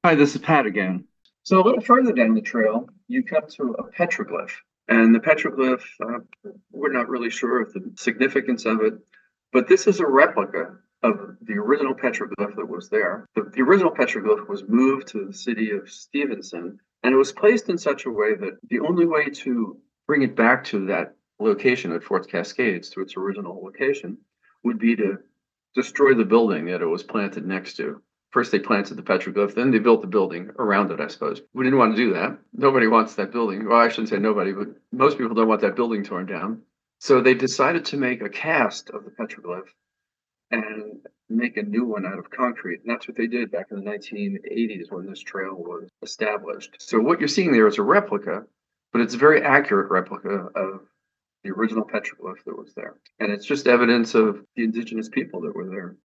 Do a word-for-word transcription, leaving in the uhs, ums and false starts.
Hi, this is Pat again. So a little further down the trail, you come to a petroglyph. And the petroglyph, uh, we're not really sure of the significance of it, but this is a replica of the original petroglyph that was there. The, the original petroglyph was moved to the city of Stevenson, and it was placed in such a way that the only way to bring it back to that location at Fort Cascades, to its original location, would be to destroy the building that it was planted next to. First, they planted the petroglyph, then they built the building around it, I suppose. We didn't want to do that. Nobody wants that building. Well, I shouldn't say nobody, but most people don't want that building torn down. So they decided to make a cast of the petroglyph and make a new one out of concrete. And that's what they did back in the nineteen eighties when this trail was established. So what you're seeing there is a replica, but it's a very accurate replica of the original petroglyph that was there. And it's just evidence of the indigenous people that were there.